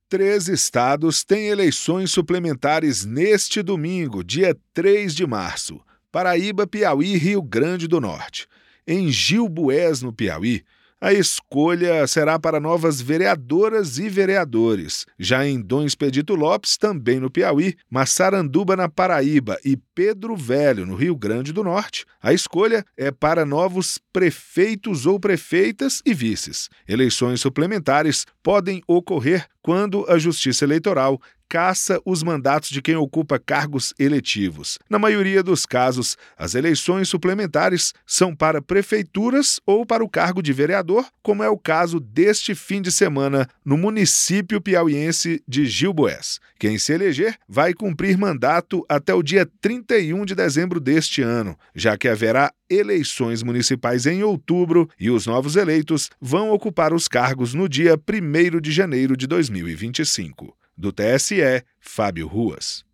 3 estados têm eleições suplementares neste domingo, dia 3 de março: Paraíba, Piauí e Rio Grande do Norte. Em Gilboés, no Piauí, a escolha será para novas vereadoras e vereadores. Já em Dom Expedito Lopes, também no Piauí, Massaranduba, na Paraíba, e Pedro Velho, no Rio Grande do Norte, a escolha é para novos prefeitos ou prefeitas e vices. Eleições suplementares podem ocorrer quando a Justiça Eleitoral caça os mandatos de quem ocupa cargos eletivos. Na maioria dos casos, as eleições suplementares são para prefeituras ou para o cargo de vereador, como é o caso deste fim de semana no município piauiense de Gilboés. Quem se eleger vai cumprir mandato até o dia 31 de dezembro deste ano, já que haverá eleições municipais em outubro e os novos eleitos vão ocupar os cargos no dia 1º de janeiro de 2025. Do TSE, Fábio Ruas.